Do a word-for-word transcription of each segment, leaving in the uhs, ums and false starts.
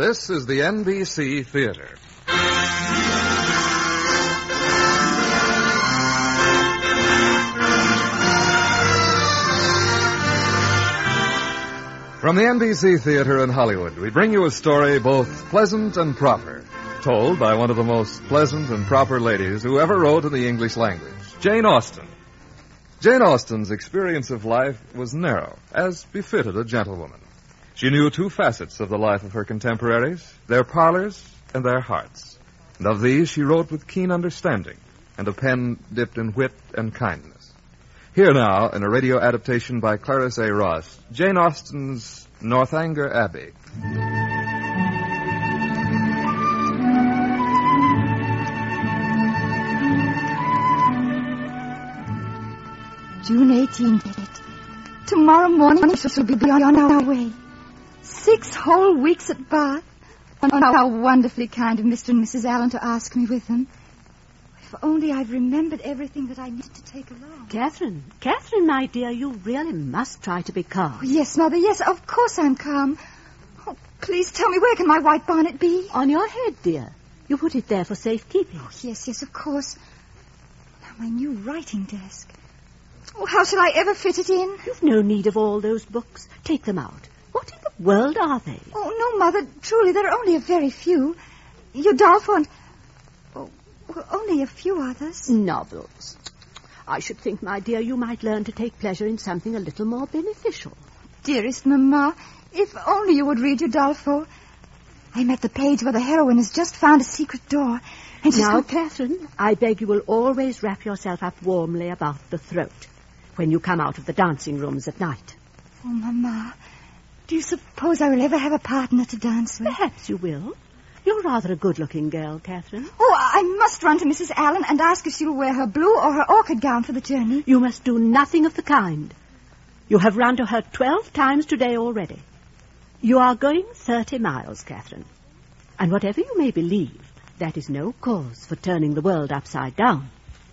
This is the N B C Theater. From the N B C Theater in Hollywood, we bring you a story both pleasant and proper, told by one of the most pleasant and proper ladies who ever wrote in the English language, Jane Austen. Jane Austen's experience of life was narrow, as befitted a gentlewoman. She knew two facets of the life of her contemporaries, their parlors and their hearts. And of these she wrote with keen understanding, and a pen dipped in wit and kindness. Here now, in a radio adaptation by Clarice A. Ross, Jane Austen's Northanger Abbey. June eighteenth. Tomorrow morning we shall be on our way. Six whole weeks at Bath. How wonderfully kind of Mister and Missus Allen to ask me with them. If only I'd remembered everything that I needed to take along. Catherine, Catherine, my dear, you really must try to be calm. Oh, yes, Mother, yes, of course I'm calm. Oh, please tell me, where can my white bonnet be? On your head, dear. You put it there for safekeeping. Oh, yes, yes, of course. Now, my new writing desk. Oh, how shall I ever fit it in? You've no need of all those books. Take them out. What in the world are they? Oh, no, Mother, truly, there are only a very few. Udolpho and... Oh, well, only a few others. Novels. I should think, my dear, you might learn to take pleasure in something a little more beneficial. Dearest Mamma, if only you would read Udolpho. I'm at the page where the heroine has just found a secret door. And she's now, got... Catherine, I beg you will always wrap yourself up warmly about the throat when you come out of the dancing rooms at night. Oh, Mamma, do you suppose I will ever have a partner to dance with? Perhaps you will. You're rather a good-looking girl, Catherine. Oh, I must run to Missus Allen and ask if she will wear her blue or her orchid gown for the journey. You must do nothing of the kind. You have run to her twelve times today already. You are going thirty miles, Catherine. And whatever you may believe, that is no cause for turning the world upside down.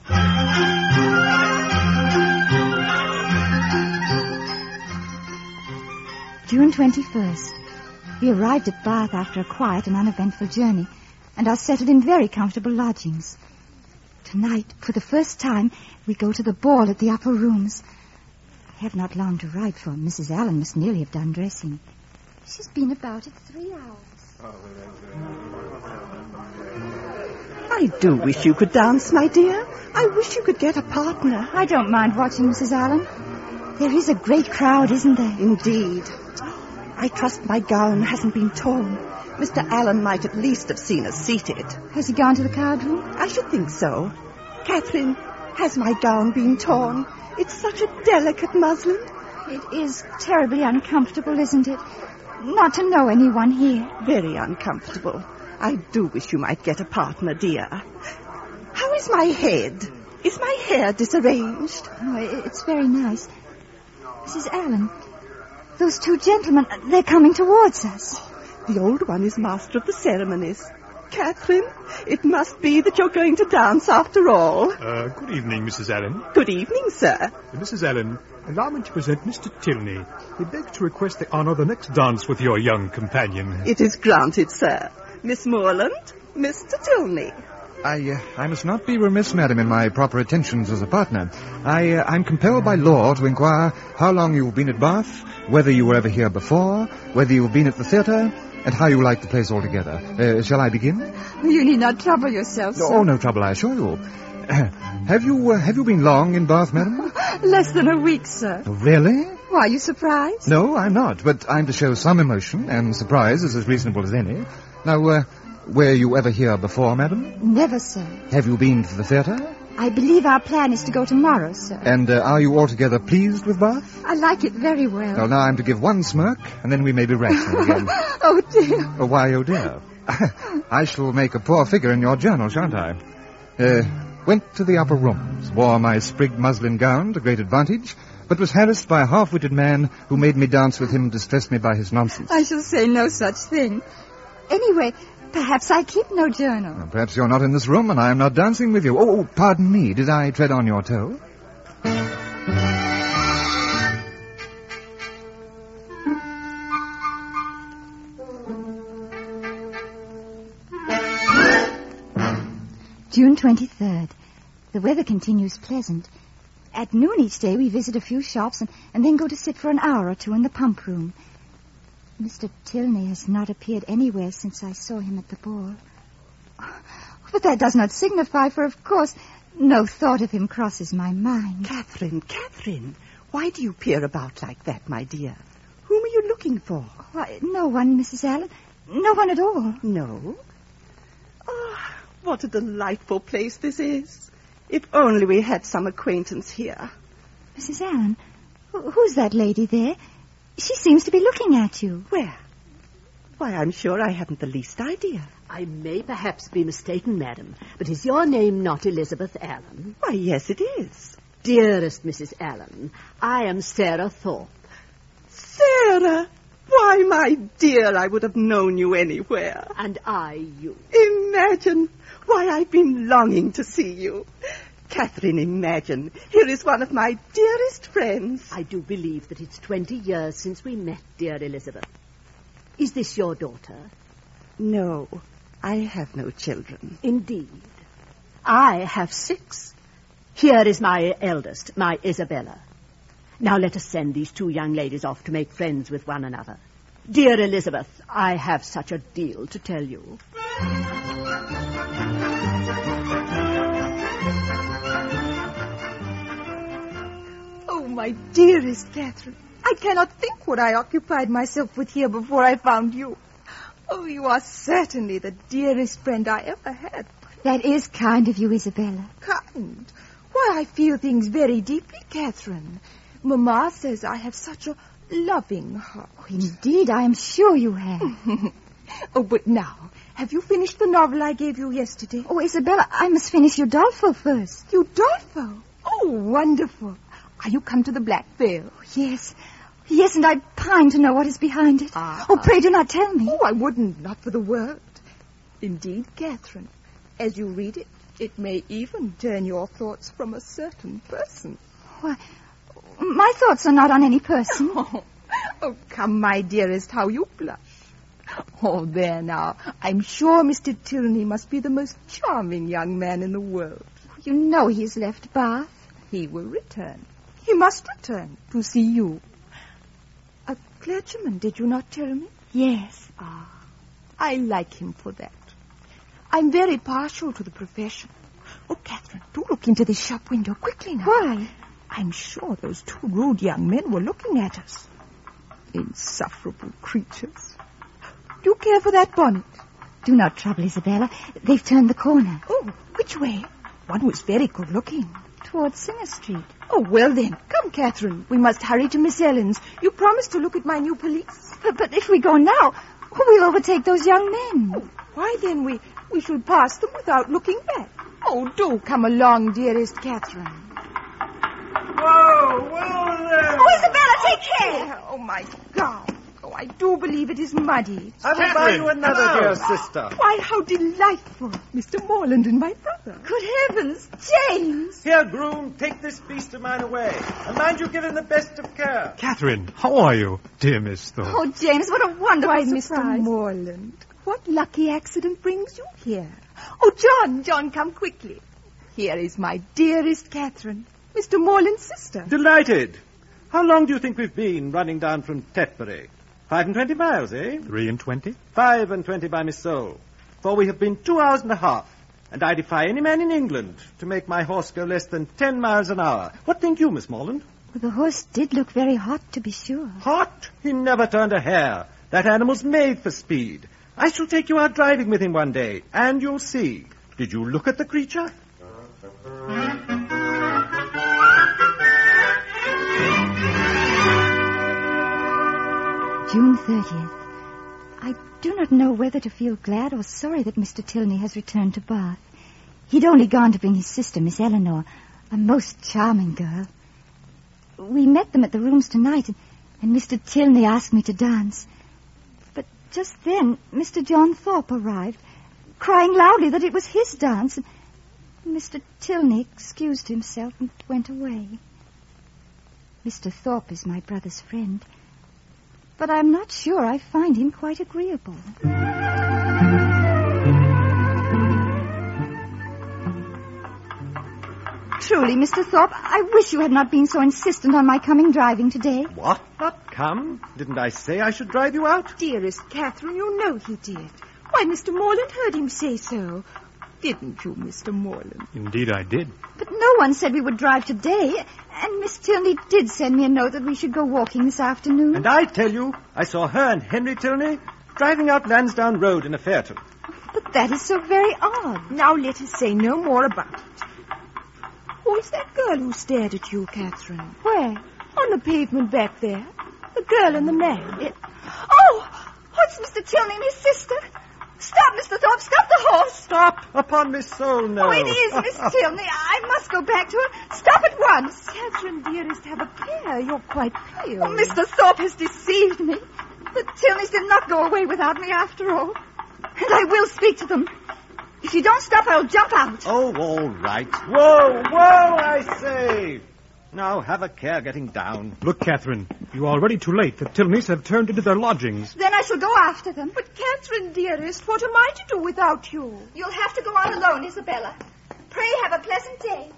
June twenty-first. We arrived at Bath after a quiet and uneventful journey, and are settled in very comfortable lodgings. Tonight, for the first time, we go to the ball at the upper rooms. I have not long to write, for Missus Allen must nearly have done dressing. She's been about it three hours. I do wish you could dance, my dear. I wish you could get a partner. I don't mind watching, Missus Allen. There is a great crowd, isn't there? Indeed. I trust my gown hasn't been torn. Mister Allen might at least have seen us seated. Has he gone to the card room? I should think so. Catherine, has my gown been torn? It's such a delicate muslin. It is terribly uncomfortable, isn't it? Not to know anyone here. Very uncomfortable. I do wish you might get a partner, dear. How is my head? Is my hair disarranged? Oh, it's very nice. Missus Allen, those two gentlemen, they're coming towards us. The old one is master of the ceremonies. Catherine, it must be that you're going to dance after all. Uh, good evening, Missus Allen. Good evening, sir. Uh, Missus Allen, allow me to present Mister Tilney. He begs to request the honour of the next dance with your young companion. It is granted, sir. Miss Morland, Mister Tilney. I uh, I must not be remiss, madam, in my proper attentions as a partner. I, uh, I'm compelled by law to inquire how long you've been at Bath, whether you were ever here before, whether you've been at the theatre, and how you like the place altogether. Uh, shall I begin? You need not trouble yourself, sir. Oh, no trouble, I assure you. have you uh, have you been long in Bath, madam? Less than a week, sir. Oh, really? Why, are you surprised? No, I'm not, but I'm to show some emotion, and surprise is as reasonable as any. Now, uh, were you ever here before, madam? Never, sir. Have you been to the theatre? I believe our plan is to go tomorrow, sir. And uh, are you altogether pleased with Bath? I like it very well. Well, now I'm to give one smirk, and then we may be rational again. Oh, dear. Oh, why, oh, dear. I shall make a poor figure in your journal, shan't I? Uh, went to the upper rooms, wore my sprigged muslin gown to great advantage, but was harassed by a half-witted man who made me dance with him and distressed me by his nonsense. I shall say no such thing. Anyway, perhaps I keep no journal. Well, perhaps you're not in this room and I am not dancing with you. Oh, pardon me. Did I tread on your toe? June twenty-third. The weather continues pleasant. At noon each day we visit a few shops and, and then go to sit for an hour or two in the pump room. Mister Tilney has not appeared anywhere since I saw him at the ball. But that does not signify, for of course no thought of him crosses my mind. Catherine, Catherine, why do you peer about like that, my dear? Whom are you looking for? Why, no one, Missus Allen. No one at all. No? Oh, what a delightful place this is. If only we had some acquaintance here. Missus Allen, wh- who's that lady there? She seems to be looking at you. Where? Why, I'm sure I haven't the least idea. I may perhaps be mistaken, madam, but is your name not Elizabeth Allen? Why, yes, it is. Dearest Missus Allen, I am Sarah Thorpe. Sarah! Why, my dear, I would have known you anywhere. And I you. Imagine! Why, I've been longing to see you. Catherine, imagine. Here is one of my dearest friends. I do believe that it's twenty years since we met, dear Elizabeth. Is this your daughter? No, I have no children. Indeed. I have six. Here is my eldest, my Isabella. Now let us send these two young ladies off to make friends with one another. Dear Elizabeth, I have such a deal to tell you. Oh, my dearest Catherine, I cannot think what I occupied myself with here before I found you. Oh, you are certainly the dearest friend I ever had. That is kind of you, Isabella. Kind? Why, I feel things very deeply, Catherine. Mamma says I have such a loving heart. Oh, indeed, I am sure you have. Oh, but now, have you finished the novel I gave you yesterday? Oh, Isabella, I must finish Udolpho first. Udolpho? Oh, wonderful. Are you come to the Black Veil? Oh, yes. Yes, and I pine to know what is behind it. Ah. Oh, pray do not tell me. Oh, I wouldn't, not for the world. Indeed, Catherine, as you read it, it may even turn your thoughts from a certain person. Why, my thoughts are not on any person. Oh, oh, come, my dearest, how you blush. Oh, there now. I'm sure Mister Tilney must be the most charming young man in the world. You know he has left Bath. He will return. He must return to see you. A clergyman, did you not tell me? Yes. Ah, I like him for that. I'm very partial to the profession. Oh, Catherine, do look into this shop window quickly now. Why? I'm sure those two rude young men were looking at us. Insufferable creatures. Do you care for that bonnet? Do not trouble, Isabella. They've turned the corner. Oh, which way? One was very good looking. Towards Singer Street. Oh, well then. Come, Catherine. We must hurry to Miss Ellen's. You promised to look at my new pelisse. But, but if we go now, we'll overtake those young men. Oh, why then we, we should pass them without looking back. Oh, do come along, dearest Catherine. Whoa, whoa there! Oh, Isabella, take care! Oh, my God. Oh, I do believe it is muddy. I will buy you another, Hello. dear sister. Why, how delightful. Mister Morland and my brother. Good heavens, James! Here, groom, take this beast of mine away. And mind you give him the best of care. Catherine, how are you, dear Miss Thorpe? Oh, James, what a wonderful Why, surprise. Mister Morland, what lucky accident brings you here? Oh, John, John, come quickly. Here is my dearest Catherine, Mister Morland's sister. Delighted. How long do you think we've been running down from Tetbury? Five and twenty miles, eh? Three and twenty? Five and twenty by my soul. For we have been two hours and a half. And I defy any man in England to make my horse go less than ten miles an hour. What think you, Miss Morland? Well, the horse did look very hot, to be sure. Hot? He never turned a hair. That animal's made for speed. I shall take you out driving with him one day, and you'll see. Did you look at the creature? June thirtieth. I do not know whether to feel glad or sorry that Mister Tilney has returned to Bath. He'd only gone to bring his sister, Miss Eleanor, a most charming girl. We met them at the rooms tonight, and, and Mister Tilney asked me to dance. But just then, Mister John Thorpe arrived, crying loudly that it was his dance, and Mister Tilney excused himself and went away. Mister Thorpe is my brother's friend, but I'm not sure I find him quite agreeable. truly, Mister Thorpe, I wish you had not been so insistent on my coming driving today. What? Not come? Didn't I say I should drive you out? Dearest Catherine, you know he did. Why, Mister Morland heard him say so. Didn't you, Mister Morland? Indeed I did. But no one said we would drive today, and Miss Tilney did send me a note that we should go walking this afternoon. And I tell you, I saw her and Henry Tilney driving out Lansdowne Road in a phaeton. But that is so very odd. Now let us say no more about it. Who is that girl who stared at you, Catherine? Where? On the pavement back there. The girl and the man. It... Oh! Oh, it's Mister Tilney and his sister. Stop, Mister Thorpe. Stop the horse. Stop! Upon my soul, no. Oh, it is Miss Tilney. I must go back to her. Stop at once. Catherine, dearest, have a care. You're quite pale. Oh, Mister Thorpe has deceived me. The Tilneys did not go away without me after all. And I will speak to them. If you don't stop, I'll jump out. Oh, all right. Whoa, whoa, I say. Now, have a care getting down. Look, Catherine, you are already too late. The Tilneys have turned into their lodgings. Then I shall go after them. But, Catherine, dearest, what am I to do without you? You'll have to go on alone, Isabella. Pray have a pleasant day.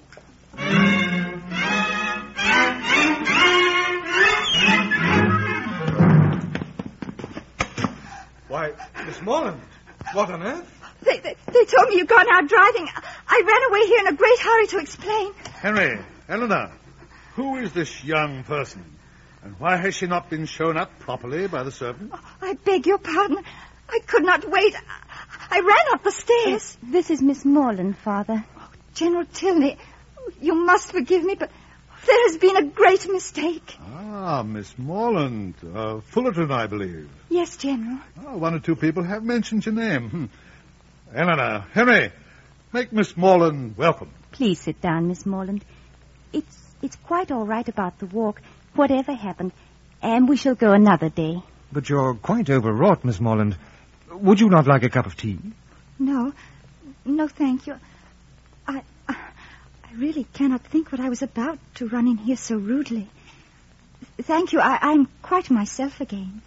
Why, Miss Morland, what on earth? They, they, they told me you'd gone out driving. I ran away here in a great hurry to explain. Henry, Eleanor, who is this young person? And why has she not been shown up properly by the servant? Oh, I beg your pardon. I could not wait. I, I ran up the stairs. Uh, this is Miss Morland, Father. Oh, General Tilney, you must forgive me, but there has been a great mistake. Ah, Miss Morland. Uh, Fullerton, I believe. Yes, General. Oh, one or two people have mentioned your name. Hmm. Eleanor, Henry, make Miss Morland welcome. Please sit down, Miss Morland. It's it's quite all right about the walk, whatever happened, and we shall go another day. But you're quite overwrought, Miss Morland. Would you not like a cup of tea? No. No, thank you. I, I really cannot think what I was about to run in here so rudely. Thank you. I, I'm quite myself again.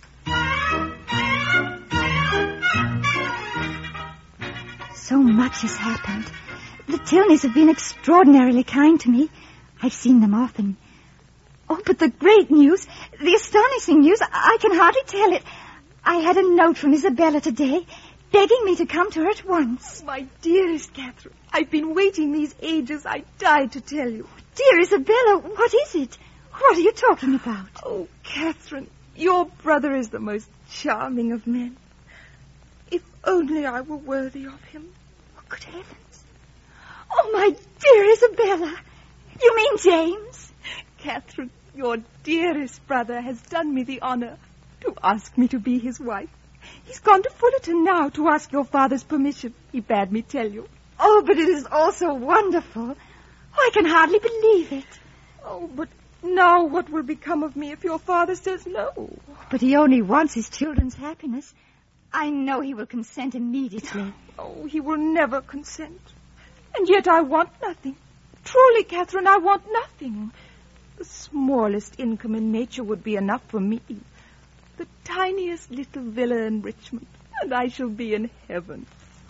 So much has happened. The Tilneys have been extraordinarily kind to me. I've seen them often. Oh, but the great news, the astonishing news, I can hardly tell it. I had a note from Isabella today, begging me to come to her at once. My dearest Catherine, I've been waiting these ages. I died to tell you. Dear Isabella, what is it? What are you talking about? Oh, Catherine, your brother is the most charming of men. If only I were worthy of him. Oh, good heavens. Oh, my dear Isabella. You mean James? Catherine, your dearest brother has done me the honor to ask me to be his wife. He's gone to Fullerton now to ask your father's permission. He bade me tell you. Oh, but it is all so wonderful. Oh, I can hardly believe it. Oh, but now what will become of me if your father says no? But he only wants his children's happiness. I know he will consent immediately. Oh, he will never consent. And yet I want nothing. Truly, Catherine, I want nothing. The smallest income in nature would be enough for me. The tiniest little villa in Richmond, and I shall be in heaven.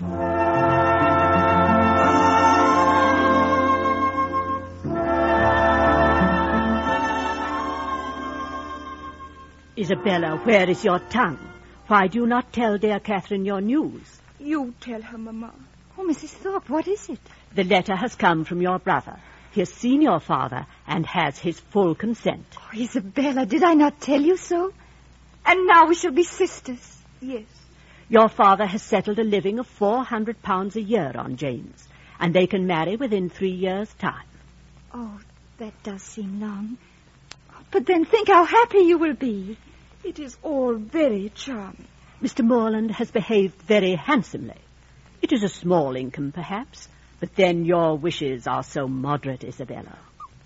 Isabella, where is your tongue? Why do you not tell dear Catherine your news? You tell her, Mamma. Oh, Missus Thorpe, what is it? The letter has come from your brother. He has seen your father and has his full consent. Oh, Isabella, did I not tell you so? And now we shall be sisters. Yes. Your father has settled a living of four hundred pounds a year on James, and they can marry within three years' time. Oh, that does seem long. But then think how happy you will be. It is all very charming. Mister Morland has behaved very handsomely. It is a small income, perhaps, but then your wishes are so moderate, Isabella.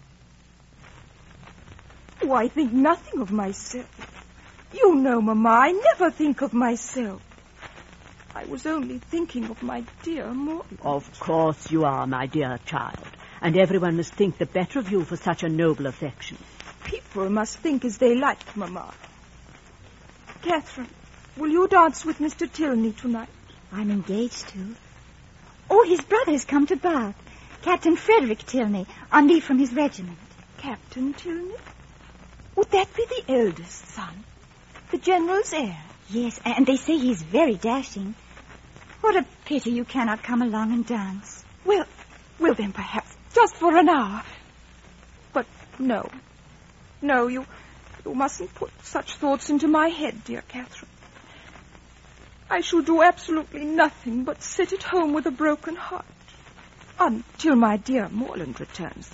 Oh, I think nothing of myself. You know, Mamma, I never think of myself. I was only thinking of my dear Morland. Of course you are, my dear child, and everyone must think the better of you for such a noble affection. People must think as they like, Mamma. Catherine, will you dance with Mister Tilney tonight? I'm engaged to. Oh, his brother has come to Bath. Captain Frederick Tilney, on leave from his regiment. Captain Tilney? Would that be the eldest son? The general's heir? Yes, and they say he's very dashing. What a pity you cannot come along and dance. Well, well then perhaps just for an hour. But no. No, you, you mustn't put such thoughts into my head, dear Catherine. I shall do absolutely nothing but sit at home with a broken heart until my dear Morland returns.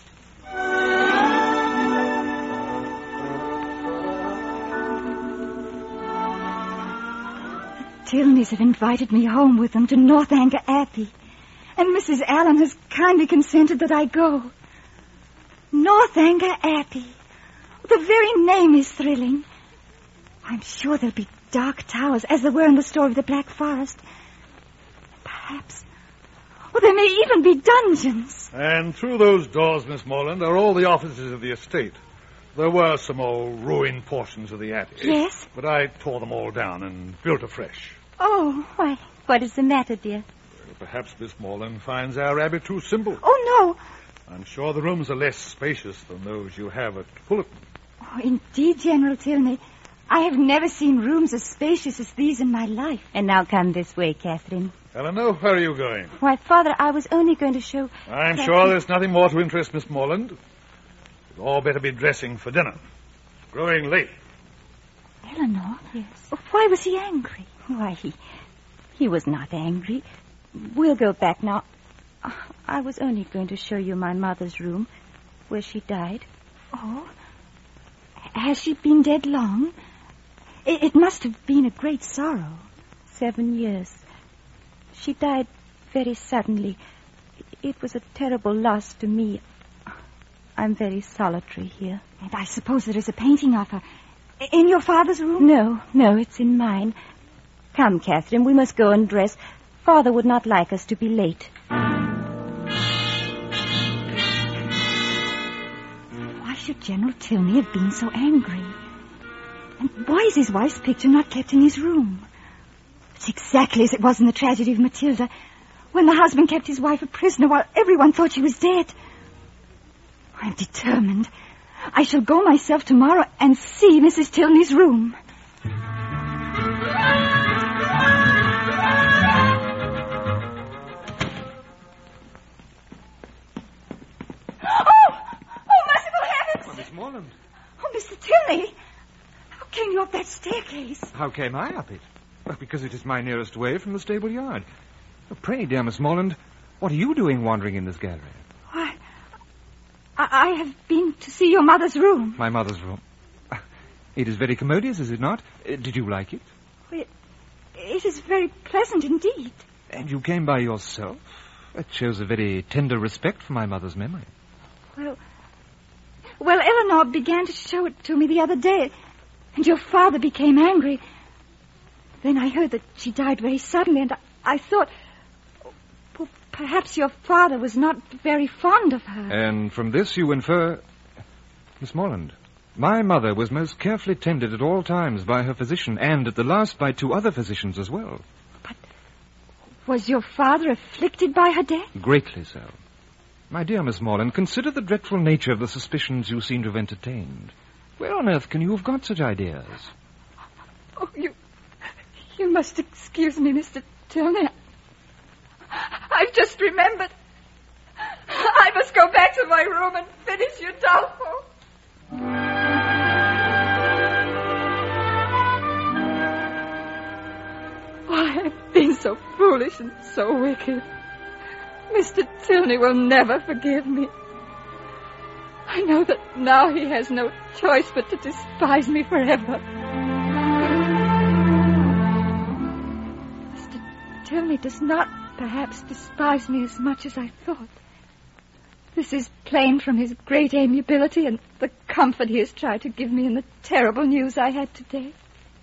Tilneys have invited me home with them to Northanger Abbey, and Missus Allen has kindly consented that I go. Northanger Abbey. The very name is thrilling. I'm sure there'll be dark towers, as there were in the story of the Black Forest. Perhaps. Well, there may even be dungeons. And through those doors, Miss Morland, are all the offices of the estate. There were some old ruined portions of the attic. Yes? But I tore them all down and built afresh. Oh, why, what is the matter, dear? Well, perhaps Miss Morland finds our abbey too simple. Oh, no. I'm sure the rooms are less spacious than those you have at Fullerton. Oh, indeed, General Tilney. I have never seen rooms as spacious as these in my life. And now come this way, Catherine. Eleanor, where are you going? Why, Father, I was only going to show... I'm Catherine... sure there's nothing more to interest Miss Morland. You'd all better be dressing for dinner. It's growing late. Eleanor? Yes. Why was he angry? Why, he... he was not angry. We'll go back now. I was only going to show you my mother's room, where she died. Oh? Has she been dead long? It, it must have been a great sorrow. Seven years. She died very suddenly. It was a terrible loss to me. I'm very solitary here. And I suppose there is a painting of her. In your father's room? No, no, it's in mine. Come, Catherine, we must go and dress. Father would not like us to be late. Why should General Tilney have been so angry? And why is his wife's picture not kept in his room? It's exactly as it was in the tragedy of Matilda, when the husband kept his wife a prisoner while everyone thought she was dead. I'm determined. I shall go myself tomorrow and see Missus Tilney's room. Morland. Oh, Mister Tilney, how came you up that staircase? How came I up it? Well, because it is my nearest way from the stable yard. Oh, pray, dear Miss Morland, what are you doing wandering in this gallery? Why, I, I have been to see your mother's room. My mother's room? It is very commodious, is it not? Uh, did you like it? It, it is very pleasant indeed. And you came by yourself? That shows a very tender respect for my mother's memory. Well... Well, Eleanor began to show it to me the other day, and your father became angry. Then I heard that she died very suddenly, and I, I thought, well, perhaps your father was not very fond of her. And from this you infer... Miss Morland, my mother was most carefully tended at all times by her physician, and at the last by two other physicians as well. But was your father afflicted by her death? Greatly so. My dear Miss Morland, consider the dreadful nature of the suspicions you seem to have entertained. Where on earth can you have got such ideas? Oh, you... You must excuse me, Mister Tilney. I've just remembered. I must go back to my room and finish your Udolpho. Oh, I have been so foolish and so wicked. Mister Tilney will never forgive me. I know that now he has no choice but to despise me forever. Mister Tilney does not perhaps despise me as much as I thought. This is plain from his great amiability and the comfort he has tried to give me in the terrible news I had today.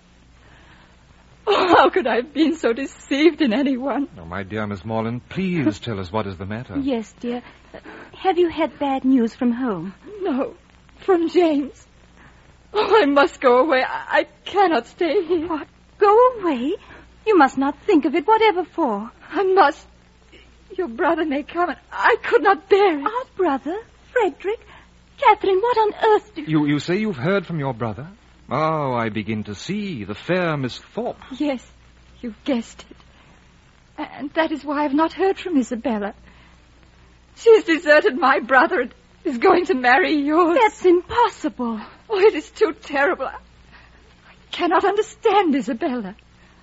Oh, how could I have been so deceived in anyone? Oh, my dear Miss Morland, please tell us what is the matter. Yes, dear. Uh, have you had bad news from home? No, from James. Oh, I must go away. I, I cannot stay here. What? Go away? You must not think of it, whatever for. I must. Your brother may come, and I could not bear it. Our brother? Frederick? Catherine, what on earth do you... You, you say you've heard from your brother? Oh, I begin to see. The fair Miss Thorpe. Yes, you've guessed it. And that is why I've not heard from Isabella. She's deserted my brother and is going to marry yours. That's impossible. Oh, it is too terrible. I, I cannot understand Isabella.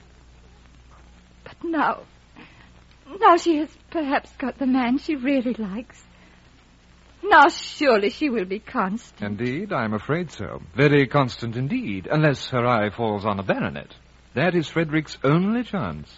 But now, now she has perhaps got the man she really likes. Now surely she will be constant. Indeed, I'm afraid so. Very constant indeed, unless her eye falls on a baronet. That is Frederick's only chance.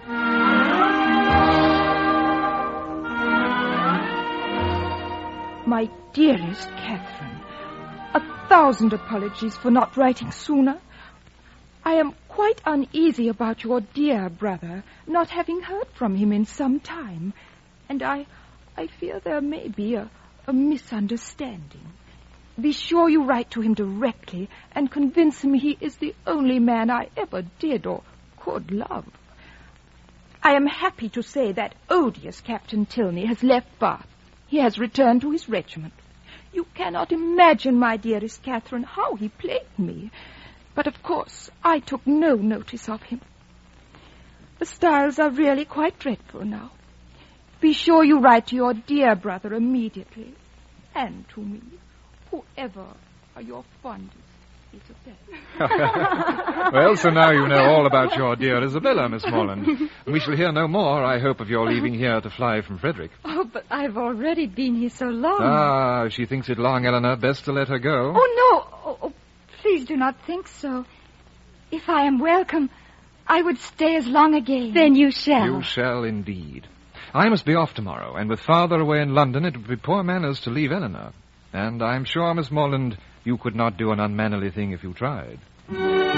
My dearest Catherine, a thousand apologies for not writing sooner. I am quite uneasy about your dear brother, not having heard from him in some time, and I, I fear there may be a, a misunderstanding. Be sure you write to him directly and convince him he is the only man I ever did or could love. I am happy to say that odious Captain Tilney has left Bath. He has returned to his regiment. You cannot imagine, my dearest Catherine, how he plagued me. But, of course, I took no notice of him. The styles are really quite dreadful now. Be sure you write to your dear brother immediately. And to me, whoever are your fondest Isabella. Well, so now you know all about your dear Isabella, Miss Morland. We shall hear no more, I hope, of your leaving here to fly from Frederick. Oh, but I've already been here so long. Ah, if she thinks it long, Eleanor, best to let her go. Oh, no. Oh, oh, please do not think so. If I am welcome, I would stay as long again. Then you shall. You shall indeed. I must be off tomorrow, and with father away in London, it would be poor manners to leave Eleanor. And I'm sure, Miss Morland, you could not do an unmannerly thing if you tried. It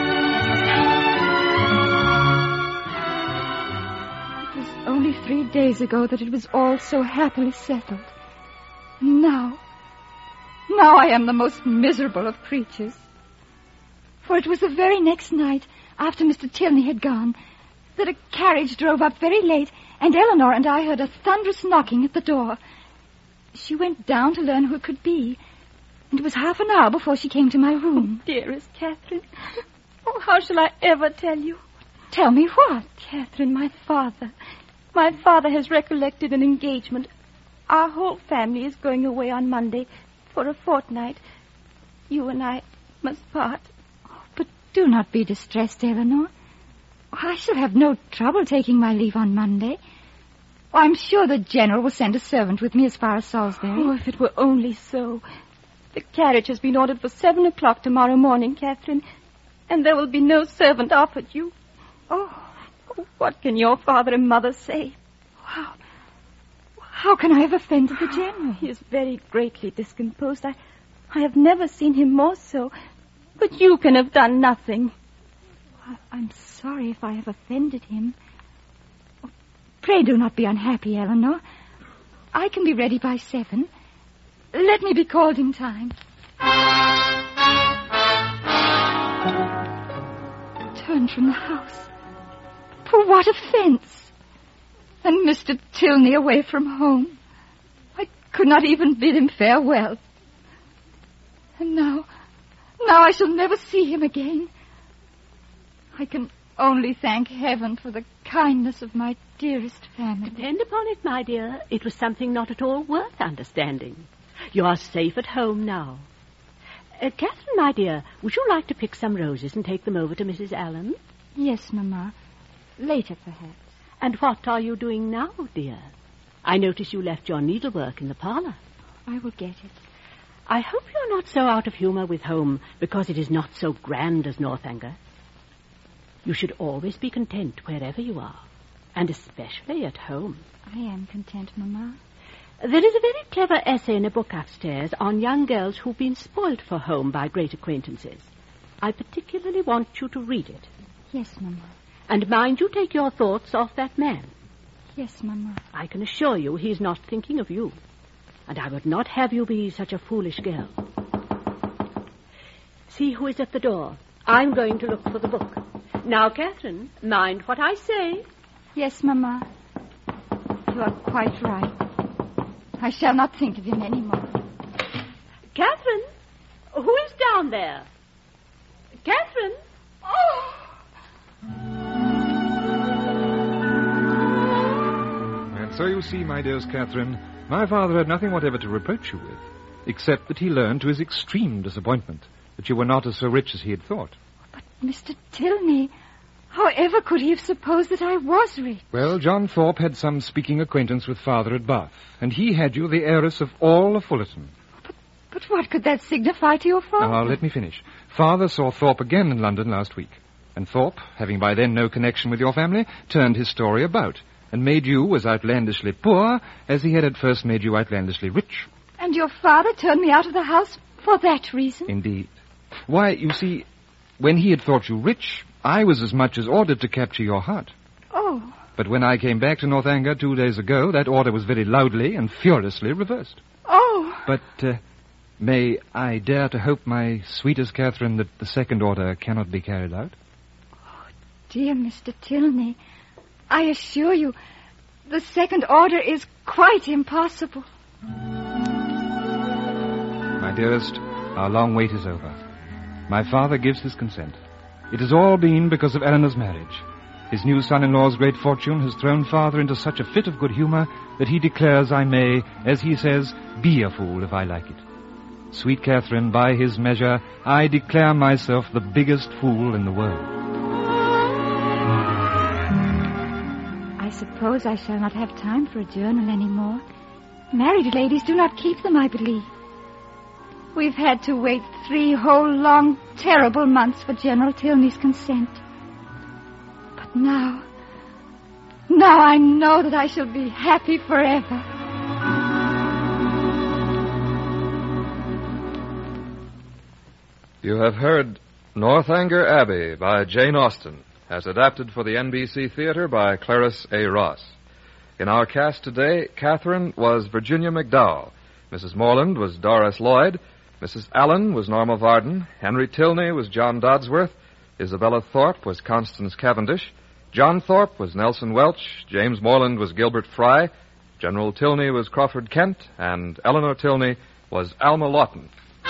was only three days ago that it was all so happily settled. Now, now I am the most miserable of creatures. For it was the very next night, after Mister Tilney had gone, that a carriage drove up very late, and Eleanor and I heard a thunderous knocking at the door. She went down to learn who it could be, and it was half an hour before she came to my room. Oh, dearest Catherine, oh, how shall I ever tell you? Tell me what? Catherine, my father. My father has recollected an engagement. Our whole family is going away on Monday for a fortnight. You and I must part. Oh, but do not be distressed, Eleanor. I shall have no trouble taking my leave on Monday. I'm sure the General will send a servant with me as far as Salisbury. Oh, if it were only so. The carriage has been ordered for seven o'clock tomorrow morning, Catherine, and there will be no servant offered you. Oh, what can your father and mother say? How, how can I have offended the General? He is very greatly discomposed. I, I have never seen him more so. But you can have done nothing. I, I'm sorry if I have offended him. Oh, pray do not be unhappy, Eleanor. I can be ready by seven. Let me be called in time. Turned from the house. For what offense? And Mister Tilney away from home. I could not even bid him farewell. And now, now I shall never see him again. I can only thank heaven for the kindness of my dearest family. Depend upon it, my dear, it was something not at all worth understanding. You are safe at home now. Uh, Catherine, my dear, would you like to pick some roses and take them over to Missus Allen? Yes, Mamma. Later, perhaps. And what are you doing now, dear? I notice you left your needlework in the parlour. I will get it. I hope you're not so out of humour with home because it is not so grand as Northanger. You should always be content wherever you are, and especially at home. I am content, Mamma. There is a very clever essay in a book upstairs on young girls who've been spoilt for home by great acquaintances. I particularly want you to read it. Yes, Mamma. And mind you take your thoughts off that man. Yes, Mamma. I can assure you he's not thinking of you. And I would not have you be such a foolish girl. See who is at the door. I'm going to look for the book. Now, Catherine, mind what I say. Yes, Mamma. You are quite right. I shall not think of him anymore. Catherine, who is down there? Catherine? Oh! And so you see, my dearest Catherine, my father had nothing whatever to reproach you with, except that he learned to his extreme disappointment that you were not as so rich as he had thought. But, Mister Tilney, however could he have supposed that I was rich? Well, John Thorpe had some speaking acquaintance with father at Bath, and he had you the heiress of all of Fullerton. But, but what could that signify to your father? Now, let me finish. Father saw Thorpe again in London last week, and Thorpe, having by then no connection with your family, turned his story about and made you as outlandishly poor as he had at first made you outlandishly rich. And your father turned me out of the house for that reason? Indeed. Why, you see, when he had thought you rich, I was as much as ordered to capture your heart. Oh. But when I came back to Northanger two days ago, that order was very loudly and furiously reversed. Oh. But, uh, may I dare to hope, my sweetest Catherine, that the second order cannot be carried out? Oh, dear Mister Tilney, I assure you, the second order is quite impossible. My dearest, our long wait is over. My father gives his consent. It has all been because of Eleanor's marriage. His new son-in-law's great fortune has thrown father into such a fit of good humor that he declares I may, as he says, be a fool if I like it. Sweet Catherine, by his measure, I declare myself the biggest fool in the world. I suppose I shall not have time for a journal anymore. Married ladies do not keep them, I believe. We've had to wait three whole long, terrible months for General Tilney's consent. But now, now I know that I shall be happy forever. You have heard Northanger Abbey by Jane Austen, as adapted for the N B C Theater by Clarice A. Ross. In our cast today, Catherine was Virginia McDowell. Missus Morland was Doris Lloyd. Missus Allen was Norma Varden. Henry Tilney was John Dodsworth. Isabella Thorpe was Constance Cavendish. John Thorpe was Nelson Welch. James Morland was Gilbert Fry. General Tilney was Crawford Kent. And Eleanor Tilney was Alma Lawton.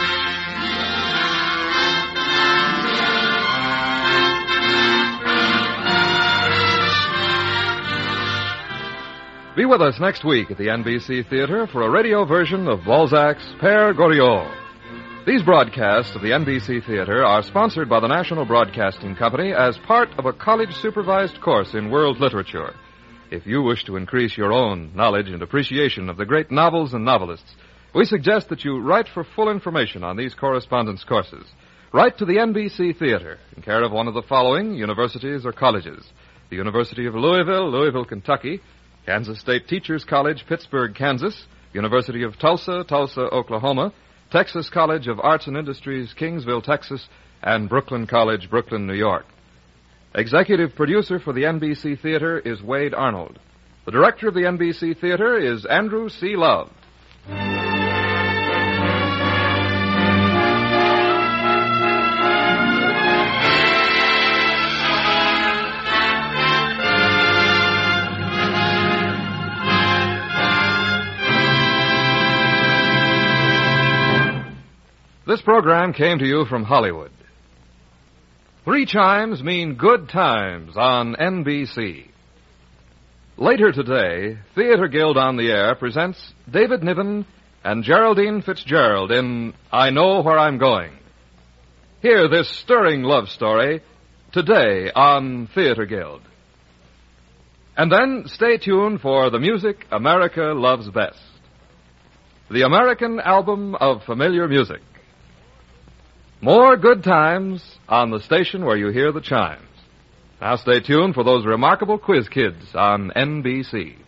Be with us next week at the N B C Theater for a radio version of Balzac's Père Goriot. These broadcasts of the N B C Theater are sponsored by the National Broadcasting Company as part of a college-supervised course in world literature. If you wish to increase your own knowledge and appreciation of the great novels and novelists, we suggest that you write for full information on these correspondence courses. Write to the N B C Theater in care of one of the following universities or colleges: the University of Louisville, Louisville, Kentucky; Kansas State Teachers College, Pittsburgh, Kansas; University of Tulsa, Tulsa, Oklahoma; Texas College of Arts and Industries, Kingsville, Texas; and Brooklyn College, Brooklyn, New York. Executive producer for the N B C Theater is Wade Arnold. The director of the N B C Theater is Andrew C. Love. This program came to you from Hollywood. Three chimes mean good times on N B C. Later today, Theater Guild on the Air presents David Niven and Geraldine Fitzgerald in I Know Where I'm Going. Hear this stirring love story today on Theater Guild. And then stay tuned for the music America loves best. The American Album of Familiar Music. More good times on the station where you hear the chimes. Now stay tuned for those remarkable quiz kids on N B C.